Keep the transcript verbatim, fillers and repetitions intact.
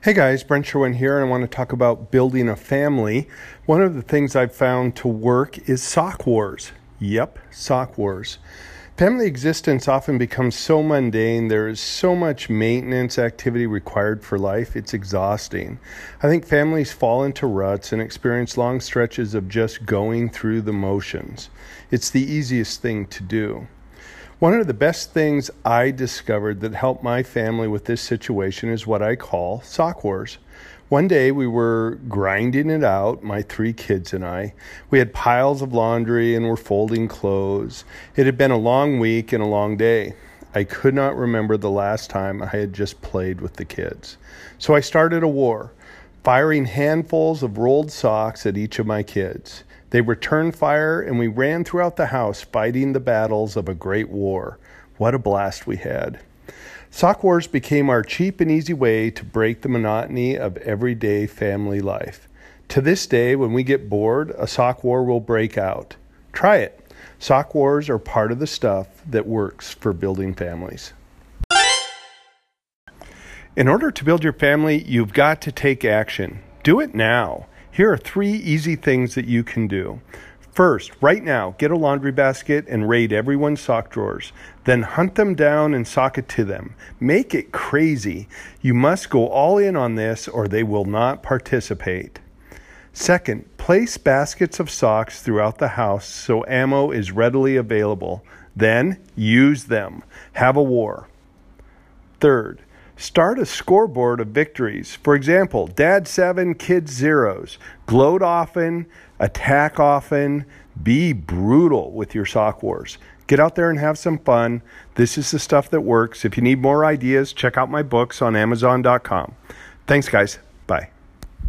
Hey guys, Brent Sherwin here, and I want to talk about building a family. One of the things I've found to work is sock wars. Yep, sock wars. Family existence often becomes so mundane. There is so much maintenance activity required for life. It's exhausting. I think families fall into ruts and experience long stretches of just going through the motions. It's the easiest thing to do. One of the best things I discovered that helped my family with this situation is what I call sock wars. One day we were grinding it out, my three kids and I. We had piles of laundry and were folding clothes. It had been a long week and a long day. I could not remember the last time I had just played with the kids. So I started a war, firing handfuls of rolled socks at each of my kids. They returned fire, and we ran throughout the house fighting the battles of a great war. What a blast we had. Sock wars became our cheap and easy way to break the monotony of everyday family life. To this day, when we get bored, a sock war will break out. Try it. Sock wars are part of the stuff that works for building families. In order to build your family, you've got to take action. Do it now. Here are three easy things that you can do. First, right now, get a laundry basket and raid everyone's sock drawers. Then hunt them down and sock it to them. Make it crazy. You must go all in on this or they will not participate. Second, place baskets of socks throughout the house so ammo is readily available. Then use them. Have a war. Third, start a scoreboard of victories. For example, dad seven, kids zeros. Gloat often, attack often, be brutal with your sock wars. Get out there and have some fun. This is the stuff that works. If you need more ideas, check out my books on amazon dot com. Thanks, guys. Bye.